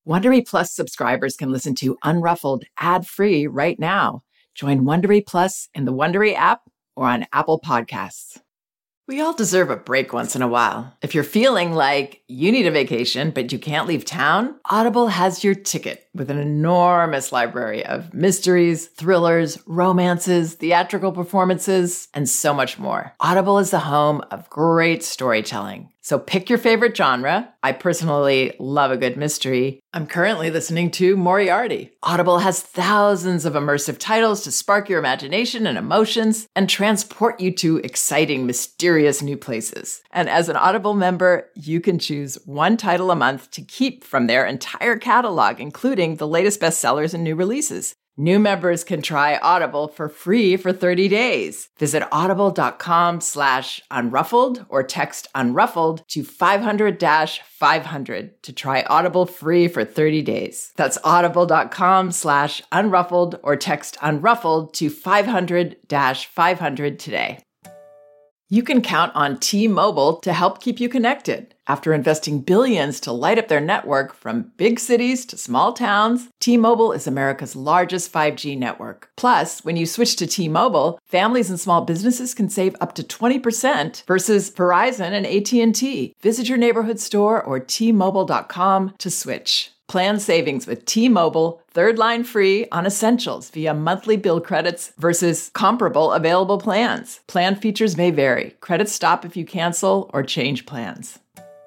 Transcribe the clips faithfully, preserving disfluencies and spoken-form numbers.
Wondery Plus subscribers can listen to Unruffled ad-free right now. Join Wondery Plus in the Wondery app or on Apple Podcasts. We all deserve a break once in a while. If you're feeling like you need a vacation, but you can't leave town, Audible has your ticket with an enormous library of mysteries, thrillers, romances, theatrical performances, and so much more. Audible is the home of great storytelling. So pick your favorite genre. I personally love a good mystery. I'm currently listening to Moriarty. Audible has thousands of immersive titles to spark your imagination and emotions and transport you to exciting, mysterious new places. And as an Audible member, you can choose one title a month to keep from their entire catalog, including the latest bestsellers and new releases. New members can try Audible for free for thirty days. Visit audible.com slash unruffled or text unruffled to five hundred five hundred to try Audible free for thirty days. That's audible.com slash unruffled or text unruffled to five hundred five hundred today. You can count on T-Mobile to help keep you connected. After investing billions to light up their network from big cities to small towns, T-Mobile is America's largest five G network. Plus, when you switch to T-Mobile, families and small businesses can save up to twenty percent versus Verizon and A T and T. Visit your neighborhood store or T Mobile dot com to switch. Plan savings with T-Mobile, third line free on essentials via monthly bill credits versus comparable available plans. Plan features may vary. Credits stop if you cancel or change plans.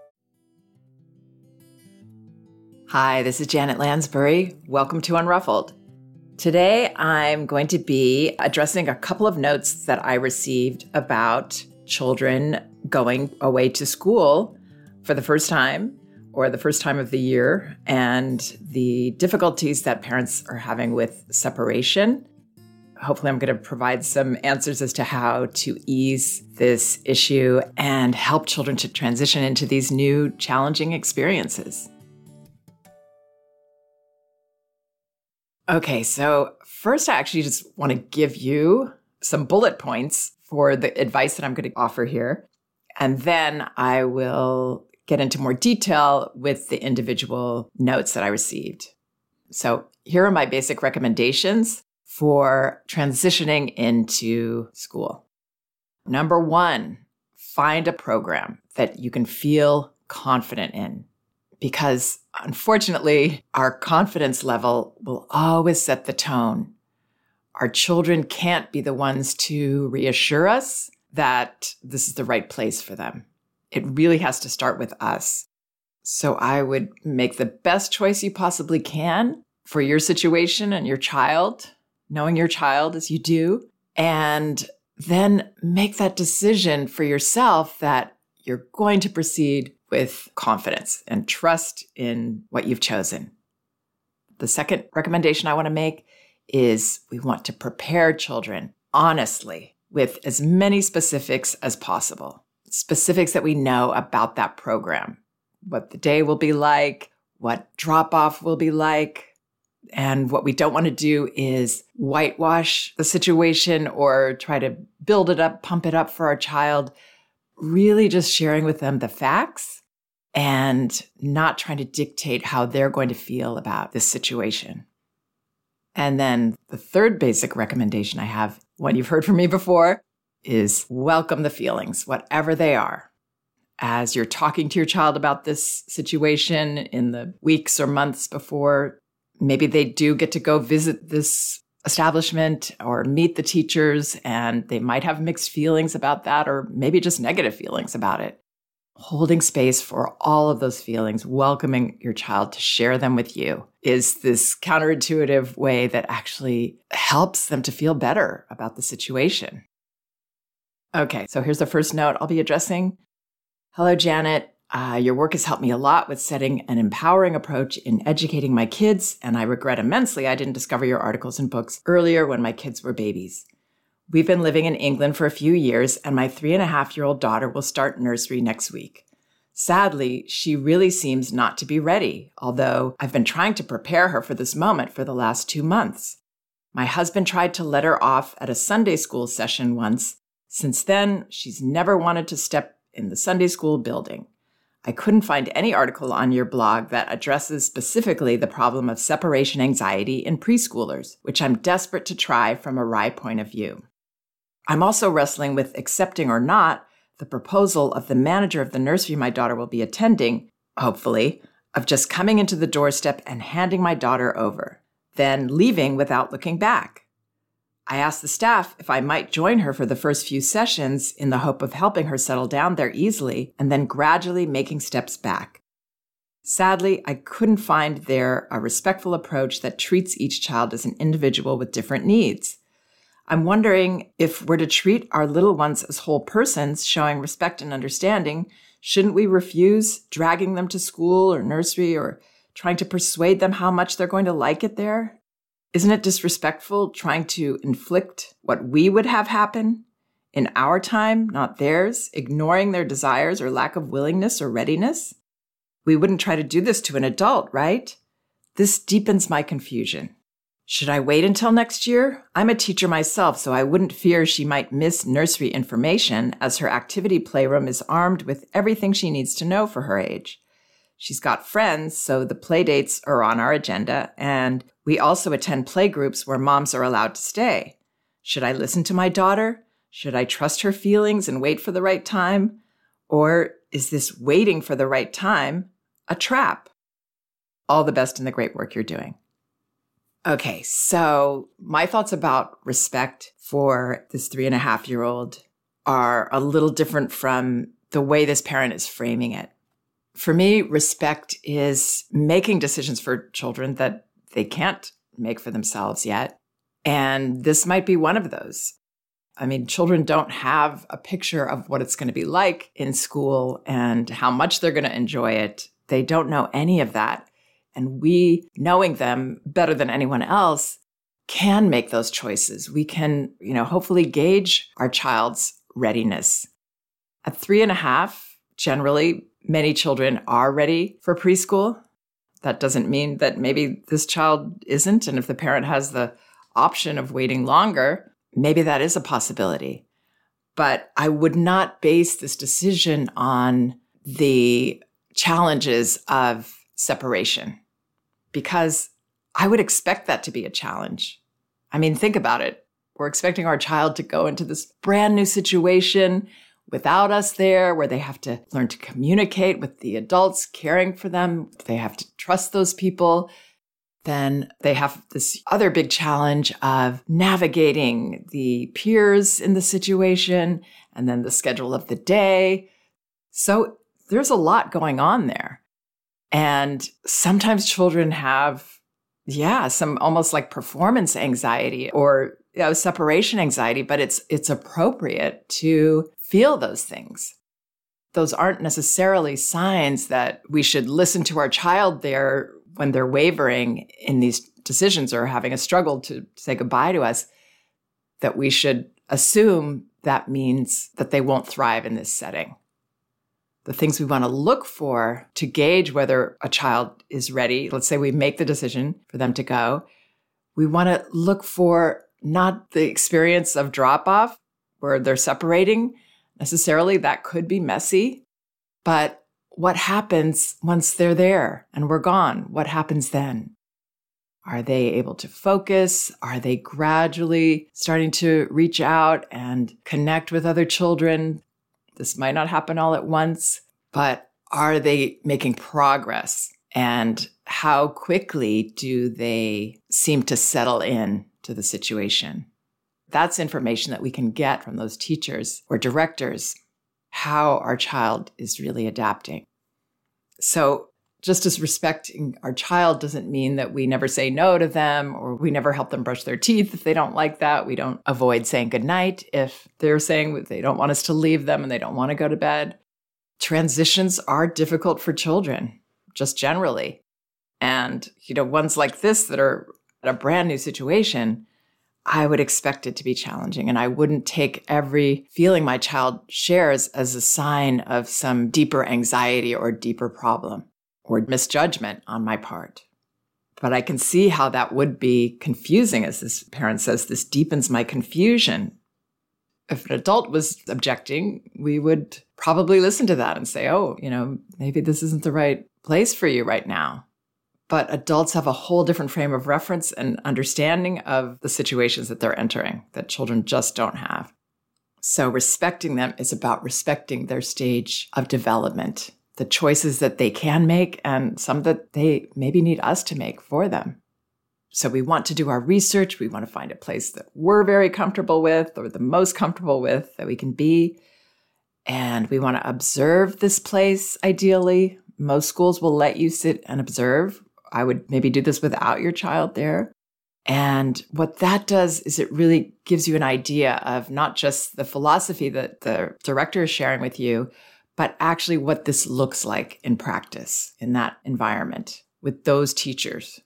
Hi, this is Janet Lansbury. Welcome to Unruffled. Today, I'm going to be addressing a couple of notes that I received about children going away to school for the first time or the first time of the year, and the difficulties that parents are having with separation. Hopefully, I'm going to provide some answers as to how to ease this issue and help children to transition into these new challenging experiences. Okay, so first, I actually just want to give you some bullet points for the advice that I'm going to offer here, and then I will get into more detail with the individual notes that I received. So here are my basic recommendations for transitioning into school. Number one, find a program that you can feel confident in, because unfortunately, our confidence level will always set the tone. Our children can't be the ones to reassure us that this is the right place for them. It really has to start with us. So I would make the best choice you possibly can for your situation and your child, knowing your child as you do, and then make that decision for yourself that you're going to proceed with confidence and trust in what you've chosen. The second recommendation I want to make is we want to prepare children honestly with as many specifics as possible. Specifics that we know about that program, what the day will be like, what drop-off will be like. And what we don't want to do is whitewash the situation or try to build it up, pump it up for our child. Really just sharing with them the facts and not trying to dictate how they're going to feel about this situation. And then the third basic recommendation I have, one you've heard from me before, is welcome the feelings, whatever they are. As you're talking to your child about this situation in the weeks or months before, maybe they do get to go visit this establishment or meet the teachers, and they might have mixed feelings about that, or maybe just negative feelings about it. Holding space for all of those feelings, welcoming your child to share them with you, is this counterintuitive way that actually helps them to feel better about the situation. Okay, so here's the first note I'll be addressing. Hello, Janet. Uh, your work has helped me a lot with setting an empowering approach in educating my kids, and I regret immensely I didn't discover your articles and books earlier when my kids were babies. We've been living in England for a few years, and my three and a half year old daughter will start nursery next week. Sadly, she really seems not to be ready, although I've been trying to prepare her for this moment for the last two months. My husband tried to let her off at a Sunday school session once. Since then, she's never wanted to step in the Sunday school building. I couldn't find any article on your blog that addresses specifically the problem of separation anxiety in preschoolers, which I'm desperate to try from a R I point of view. I'm also wrestling with accepting or not the proposal of the manager of the nursery my daughter will be attending, hopefully, of just coming into the doorstep and handing my daughter over, then leaving without looking back. I asked the staff if I might join her for the first few sessions in the hope of helping her settle down there easily and then gradually making steps back. Sadly, I couldn't find there a respectful approach that treats each child as an individual with different needs. I'm wondering if we're to treat our little ones as whole persons, showing respect and understanding, shouldn't we refuse dragging them to school or nursery or trying to persuade them how much they're going to like it there? Isn't it disrespectful trying to inflict what we would have happen in our time, not theirs, ignoring their desires or lack of willingness or readiness? We wouldn't try to do this to an adult, right? This deepens my confusion. Should I wait until next year? I'm a teacher myself, so I wouldn't fear she might miss nursery information, as her activity playroom is armed with everything she needs to know for her age. She's got friends, so the play dates are on our agenda, and we also attend play groups where moms are allowed to stay. Should I listen to my daughter? Should I trust her feelings and wait for the right time? Or is this waiting for the right time a trap? All the best in the great work you're doing. Okay, so my thoughts about respect for this three and a half year old are a little different from the way this parent is framing it. For me, respect is making decisions for children that they can't make for themselves yet. And this might be one of those. I mean, children don't have a picture of what it's going to be like in school and how much they're going to enjoy it. They don't know any of that. And we, knowing them better than anyone else, can make those choices. We can, you know, hopefully gauge our child's readiness. At three and a half, generally, many children are ready for preschool. That doesn't mean that maybe this child isn't. And if the parent has the option of waiting longer, maybe that is a possibility. But I would not base this decision on the challenges of separation, because I would expect that to be a challenge. I mean, think about it. We're expecting our child to go into this brand new situation without us there, where they have to learn to communicate with the adults caring for them. They have to trust those people. Then they have this other big challenge of navigating the peers in the situation and then the schedule of the day. So there's a lot going on there. And sometimes children have, yeah, some almost like performance anxiety or you know, separation anxiety, but it's it's appropriate to feel those things. Those aren't necessarily signs that we should listen to our child there when they're wavering in these decisions or having a struggle to say goodbye to us, that we should assume that means that they won't thrive in this setting. The things we want to look for to gauge whether a child is ready, let's say we make the decision for them to go, we want to look for not the experience of drop-off where they're separating. Necessarily, that could be messy, but what happens once they're there and we're gone? What happens then? Are they able to focus? Are they gradually starting to reach out and connect with other children? This might not happen all at once, but are they making progress? And how quickly do they seem to settle in to the situation? That's information that we can get from those teachers or directors, how our child is really adapting. So just as respecting our child doesn't mean that we never say no to them or we never help them brush their teeth if they don't like that. We don't avoid saying goodnight if they're saying they don't want us to leave them and they don't want to go to bed. Transitions are difficult for children, just generally. And, you know, ones like this that are a brand new situation, I would expect it to be challenging. And I wouldn't take every feeling my child shares as a sign of some deeper anxiety or deeper problem or misjudgment on my part. But I can see how that would be confusing, as this parent says, this deepens my confusion. If an adult was objecting, we would probably listen to that and say, oh, you know, maybe this isn't the right place for you right now. But adults have a whole different frame of reference and understanding of the situations that they're entering that children just don't have. So respecting them is about respecting their stage of development, the choices that they can make and some that they maybe need us to make for them. So we want to do our research. We want to find a place that we're very comfortable with or the most comfortable with that we can be. And we want to observe this place, ideally. Most schools will let you sit and observe. I would maybe do this without your child there. And what that does is it really gives you an idea of not just the philosophy that the director is sharing with you, but actually what this looks like in practice in that environment with those teachers.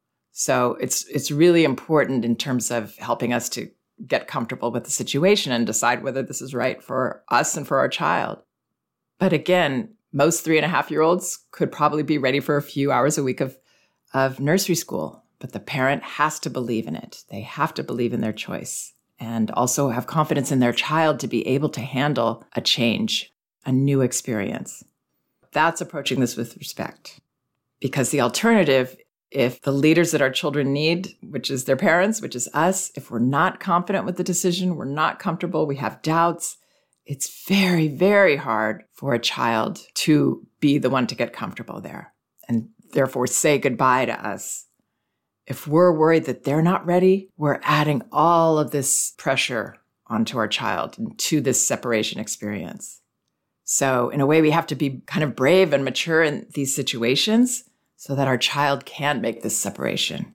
So it's it's really important in terms of helping us to get comfortable with the situation and decide whether this is right for us and for our child. But again, most three and a half year olds could probably be ready for a few hours a week of, of nursery school. But the parent has to believe in it. They have to believe in their choice and also have confidence in their child to be able to handle a change, a new experience. That's approaching this with respect. Because the alternative, if the leaders that our children need, which is their parents, which is us, if we're not confident with the decision, we're not comfortable, we have doubts, it's very, very hard for a child to be the one to get comfortable there and therefore say goodbye to us. If we're worried that they're not ready, we're adding all of this pressure onto our child and to this separation experience. So in a way, we have to be kind of brave and mature in these situations so that our child can make this separation.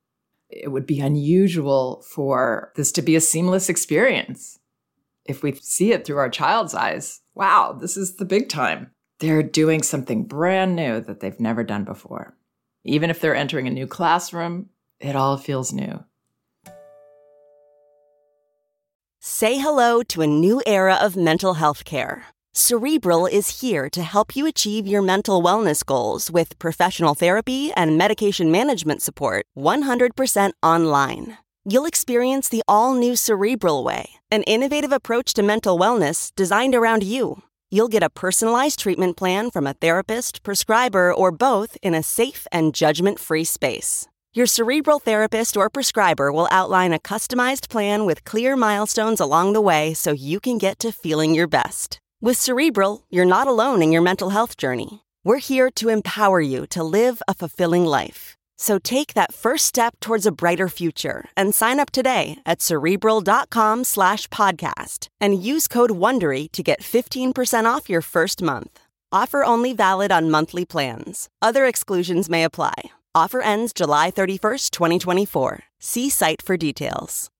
It would be unusual for this to be a seamless experience. If we see it through our child's eyes, wow, this is the big time. They're doing something brand new that they've never done before. Even if they're entering a new classroom, it all feels new. Say hello to a new era of mental health care. Cerebral is here to help you achieve your mental wellness goals with professional therapy and medication management support one hundred percent online. You'll experience the all-new Cerebral Way, an innovative approach to mental wellness designed around you. You'll get a personalized treatment plan from a therapist, prescriber, or both in a safe and judgment-free space. Your Cerebral therapist or prescriber will outline a customized plan with clear milestones along the way so you can get to feeling your best. With Cerebral, you're not alone in your mental health journey. We're here to empower you to live a fulfilling life. So take that first step towards a brighter future and sign up today at Cerebral.com slash podcast and use code WONDERY to get fifteen percent off your first month. Offer only valid on monthly plans. Other exclusions may apply. Offer ends July thirty-first, twenty twenty-four. See site for details.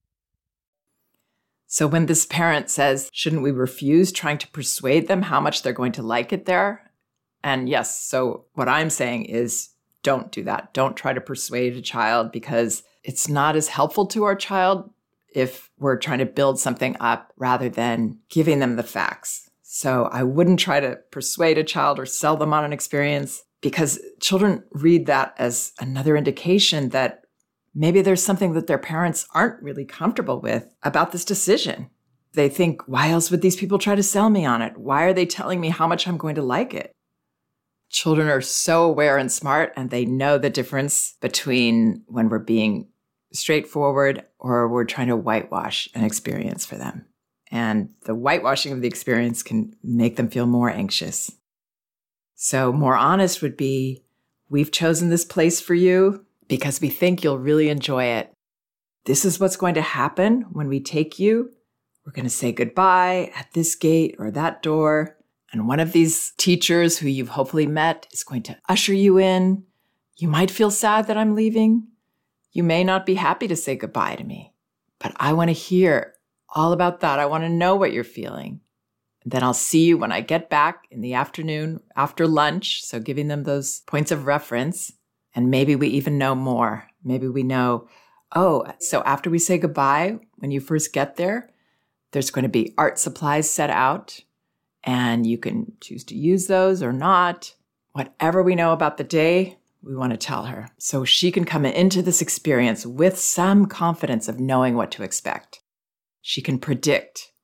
So when this parent says, shouldn't we refuse trying to persuade them how much they're going to like it there? And yes, so what I'm saying is, don't do that. Don't try to persuade a child because it's not as helpful to our child if we're trying to build something up rather than giving them the facts. So I wouldn't try to persuade a child or sell them on an experience because children read that as another indication that maybe there's something that their parents aren't really comfortable with about this decision. They think, why else would these people try to sell me on it? Why are they telling me how much I'm going to like it? Children are so aware and smart, and they know the difference between when we're being straightforward or we're trying to whitewash an experience for them. And the whitewashing of the experience can make them feel more anxious. So more honest would be, we've chosen this place for you because we think you'll really enjoy it. This is what's going to happen when we take you. We're going to say goodbye at this gate or that door. And one of these teachers who you've hopefully met is going to usher you in. You might feel sad that I'm leaving. You may not be happy to say goodbye to me. But I want to hear all about that. I want to know what you're feeling. And then I'll see you when I get back in the afternoon after lunch. So giving them those points of reference. And maybe we even know more. Maybe we know, oh, so after we say goodbye, when you first get there, there's going to be art supplies set out. And you can choose to use those or not. Whatever we know about the day, we want to tell her. So she can come into this experience with some confidence of knowing what to expect. She can predict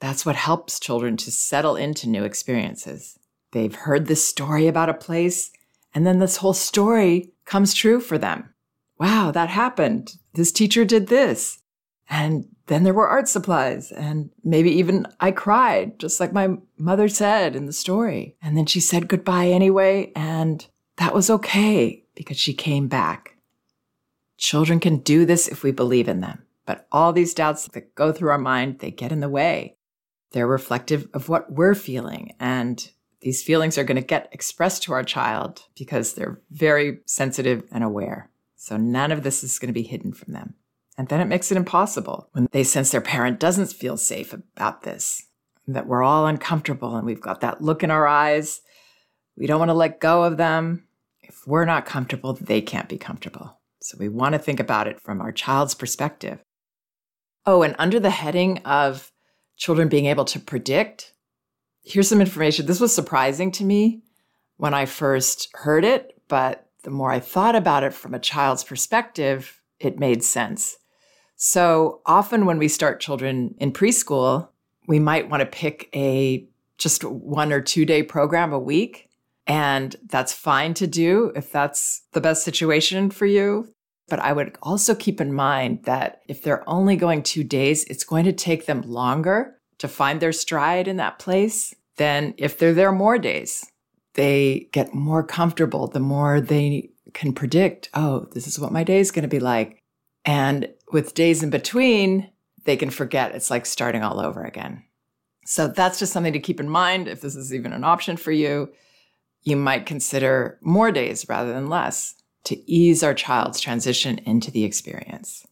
That's what helps children to settle into new experiences. They've heard this story about a place, and then this whole story comes true for them. Wow, that happened. This teacher did this. And then there were art supplies, and maybe even I cried, just like my mother said in the story. And then she said goodbye anyway, and that was okay because she came back. Children can do this if we believe in them, but all these doubts that go through our mind, they get in the way. They're reflective of what we're feeling, and these feelings are going to get expressed to our child because they're very sensitive and aware. So none of this is going to be hidden from them. And then it makes it impossible when they sense their parent doesn't feel safe about this, that we're all uncomfortable and we've got that look in our eyes. We don't want to let go of them. If we're not comfortable, they can't be comfortable. So we want to think about it from our child's perspective. Oh, and under the heading of children being able to predict, here's some information. This was surprising to me when I first heard it, but the more I thought about it from a child's perspective, it made sense. So often when we start children in preschool, we might want to pick a just one or two day program a week. And that's fine to do if that's the best situation for you. But I would also keep in mind that if they're only going two days, it's going to take them longer to find their stride in that place than if they're there more days. They get more comfortable the more they can predict, oh, this is what my day is going to be like. And with days in between, they can forget it's like starting all over again. So that's just something to keep in mind. If this is even an option for you, you might consider more days rather than less to ease our child's transition into the experience.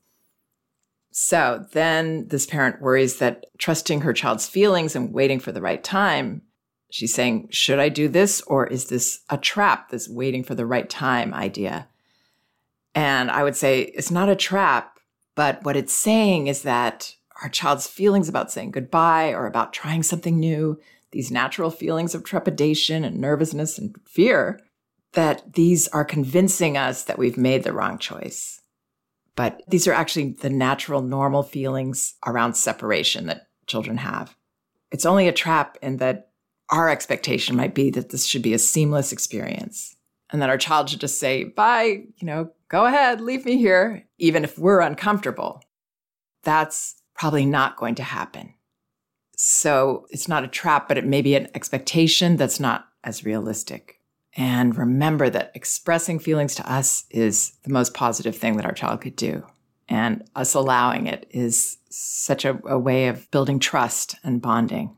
So then this parent worries that trusting her child's feelings and waiting for the right time, she's saying, should I do this, or is this a trap, this waiting for the right time idea? And I would say it's not a trap, but what it's saying is that our child's feelings about saying goodbye or about trying something new, these natural feelings of trepidation and nervousness and fear, that these are convincing us that we've made the wrong choice. But these are actually the natural, normal feelings around separation that children have. It's only a trap in that our expectation might be that this should be a seamless experience and that our child should just say, bye, you know, go ahead, leave me here, even if we're uncomfortable. That's probably not going to happen. So it's not a trap, but it may be an expectation that's not as realistic. And remember that expressing feelings to us is the most positive thing that our child could do. And us allowing it is such a, a way of building trust and bonding.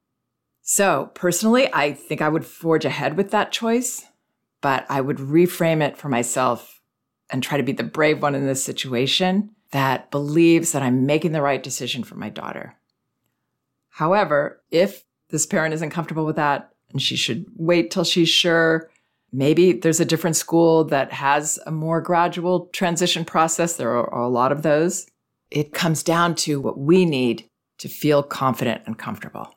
So personally, I think I would forge ahead with that choice, but I would reframe it for myself and try to be the brave one in this situation that believes that I'm making the right decision for my daughter. However, if this parent isn't comfortable with that and she should wait till she's sure, maybe there's a different school that has a more gradual transition process. There are, are a lot of those. It comes down to what we need to feel confident and comfortable.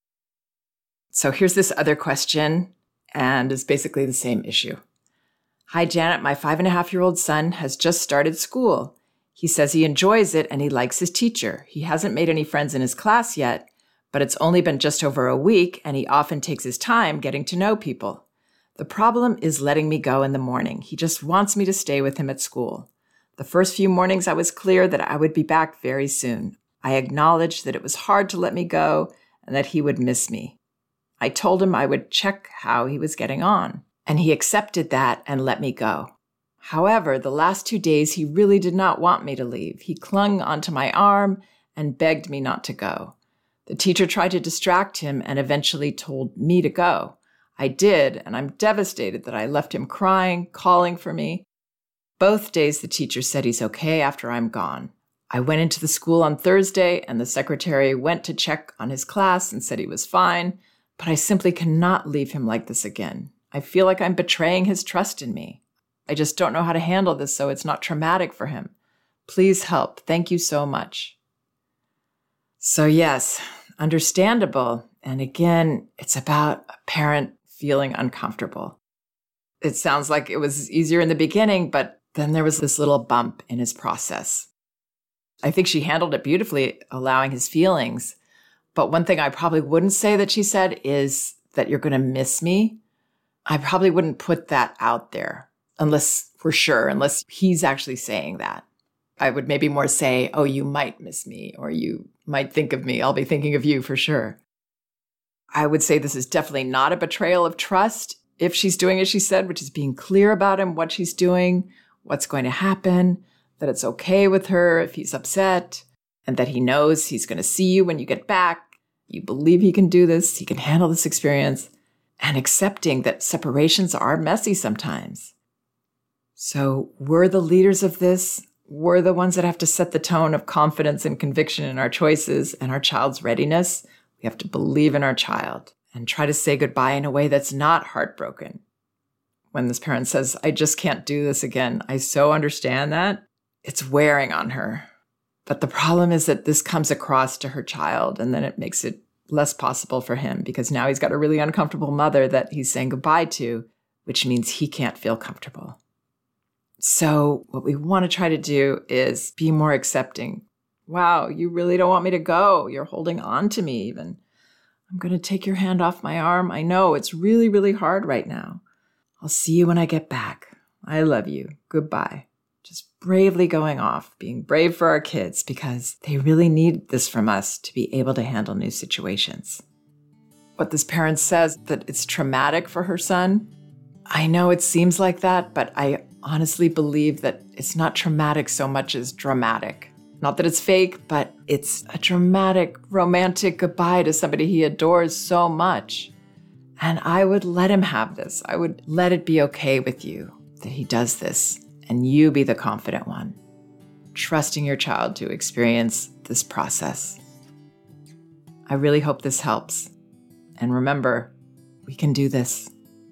So here's this other question, and it's basically the same issue. Hi, Janet. My five and a half year old son has just started school. He says he enjoys it and he likes his teacher. He hasn't made any friends in his class yet, but it's only been just over a week and he often takes his time getting to know people. The problem is letting me go in the morning. He just wants me to stay with him at school. The first few mornings I was clear that I would be back very soon. I acknowledged that it was hard to let me go and that he would miss me. I told him I would check how he was getting on, and he accepted that and let me go. However, the last two days, he really did not want me to leave. He clung onto my arm and begged me not to go. The teacher tried to distract him and eventually told me to go. I did, and I'm devastated that I left him crying, calling for me. Both days, the teacher said he's okay after I'm gone. I went into the school on Thursday, and the secretary went to check on his class and said he was fine, but I simply cannot leave him like this again. I feel like I'm betraying his trust in me. I just don't know how to handle this so it's not traumatic for him. Please help. Thank you so much. So yes, understandable. And again, it's about a parent feeling uncomfortable. It sounds like it was easier in the beginning, but then there was this little bump in his process. I think she handled it beautifully, allowing his feelings, But one thing I probably wouldn't say that she said is that you're going to miss me. I probably wouldn't put that out there unless we're sure, unless he's actually saying that. I would maybe more say, oh, you might miss me, or you might think of me. I'll be thinking of you for sure. I would say this is definitely not a betrayal of trust if she's doing as she said, which is being clear about him, what she's doing, what's going to happen, that it's okay with her if he's upset, and that he knows he's going to see you when you get back. You believe he can do this, he can handle this experience, and accepting that separations are messy sometimes. So we're the leaders of this. We're the ones that have to set the tone of confidence and conviction in our choices and our child's readiness. We have to believe in our child and try to say goodbye in a way that's not heartbroken. When this parent says, I just can't do this again, I so understand that. It's wearing on her. But the problem is that this comes across to her child, and then it makes it less possible for him because now he's got a really uncomfortable mother that he's saying goodbye to, which means he can't feel comfortable. So what we want to try to do is be more accepting. Wow, you really don't want me to go. You're holding on to me even. I'm going to take your hand off my arm. I know it's really, really hard right now. I'll see you when I get back. I love you. Goodbye. Just bravely going off, being brave for our kids because they really need this from us to be able to handle new situations. What this parent says, that it's traumatic for her son, I know it seems like that, but I honestly believe that it's not traumatic so much as dramatic. Not that it's fake, but it's a dramatic, romantic goodbye to somebody he adores so much. And I would let him have this. I would let it be okay with you that he does this and you be the confident one, trusting your child to experience this process. I really hope this helps. And remember, we can do this.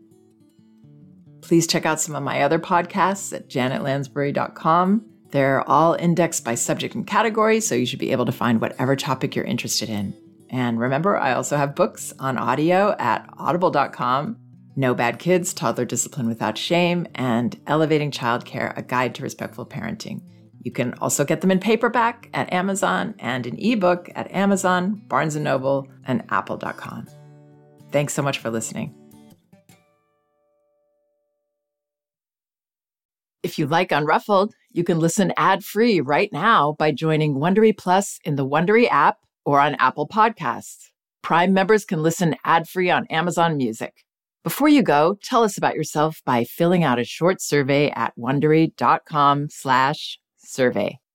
Please check out some of my other podcasts at janet lansbury dot com. They're all indexed by subject and category, so you should be able to find whatever topic you're interested in. And remember, I also have books on audio at audible dot com, No Bad Kids, Toddler Discipline Without Shame, and Elevating Childcare, A Guide to Respectful Parenting. You can also get them in paperback at Amazon and in ebook at Amazon, Barnes and Noble, and apple dot com. Thanks so much for listening. If you like Unruffled, you can listen ad-free right now by joining Wondery Plus in the Wondery app or on Apple Podcasts. Prime members can listen ad-free on Amazon Music. Before you go, tell us about yourself by filling out a short survey at wondery dot com slash survey.